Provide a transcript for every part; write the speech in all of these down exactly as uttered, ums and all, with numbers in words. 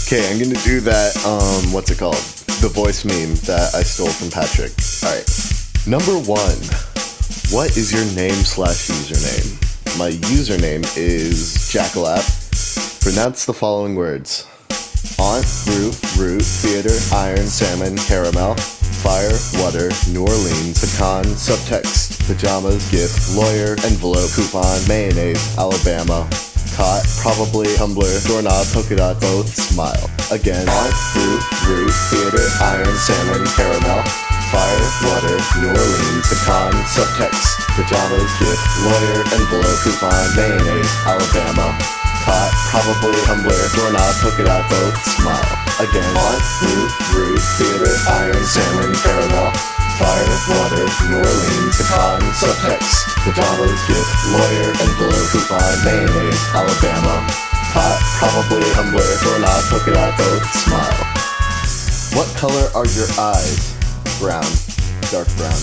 Okay, I'm gonna do that, um, what's it called? The voice meme that I stole from Patrick. Alright. Number one. What is your name slash username? My username is Jackalap. Pronounce the following words. Aunt, roof, root, theater, iron, salmon, caramel, fire, water, New Orleans, pecan, subtext, pajamas, gift, lawyer, envelope, coupon, mayonnaise, Alabama, cot, probably, Tumblr, doorknob, polka dot, both, smile. Again, aunt, roof, root, theater, iron, salmon, caramel, fire, water, New Orleans, pecan, subtext, pajamas, gift, lawyer, envelope, coupon, mayonnaise, Alabama, cot, probably, Tumblr, doorknob, polka dot, both, smile. Again, aunt, roof, root, theater, iron, salmon, caramel, fire, water, New Orleans, pecan, subtext, pajamas, gift, lawyer, envelope, coupon, mayonnaise, Alabama, cot, probably, Tumblr, doorknob, polka dot, both, smile. What color are your eyes? Brown. Dark brown.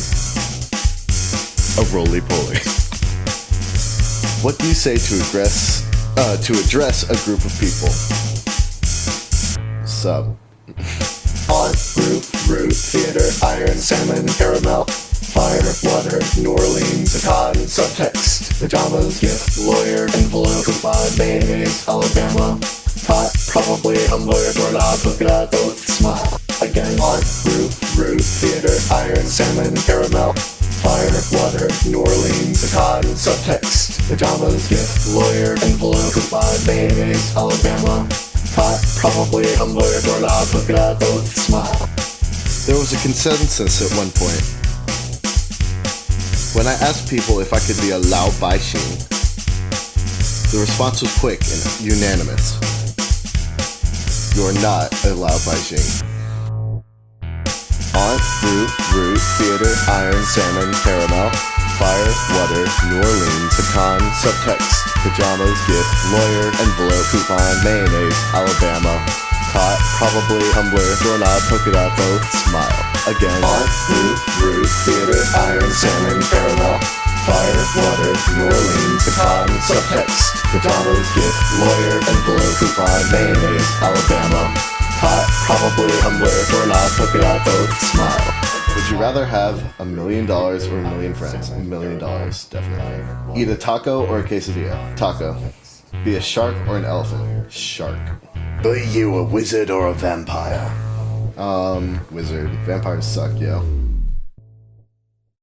A roly-poly. What do you say to address, uh, to address a group of people? Sub. Aunt, roof, root, theater, iron, salmon, caramel, fire, water, New Orleans, pecan, subtext, pajamas, gift, lawyer, envelope, coupon, mayonnaise, Alabama, cot, probably, Tumblr, doorknob, polka dot, both, smile. Again, aunt, roof, root, theater, iron, salmon, caramel, fire, water, New Orleans, pecan, subtext, pajamas, gift, lawyer, envelope, coupon, mayonnaise, Alabama, cot, probably, Tumblr, doorknob, polka dot, both, smile. There was a consensus at one point. When I asked people if I could be a Lao Baixing, the response was quick and unanimous. You are not a Lao Baixing. Aunt, roof, root, theater, iron, salmon, caramel, fire, water, New Orleans, pecan, subtext, pajamas, gift, lawyer, envelope, coupon, mayonnaise, Alabama, cot, probably, Tumblr, doorknob, polka dot, both, smile. Again, aunt, roof, root, theater, iron, salmon, caramel, fire, water, New Orleans, pecan, subtext, pajamas, gift, lawyer, envelope, coupon, mayonnaise, Alabama, cot, probably, Tumblr, doorknob, polka dot, both, smile. Would you rather have a million dollars or a million friends? A million dollars, definitely. Eat a taco or a quesadilla? Taco. Be a shark or an elephant? Shark. Be you a wizard or a vampire? Um, wizard. Vampires suck, yo.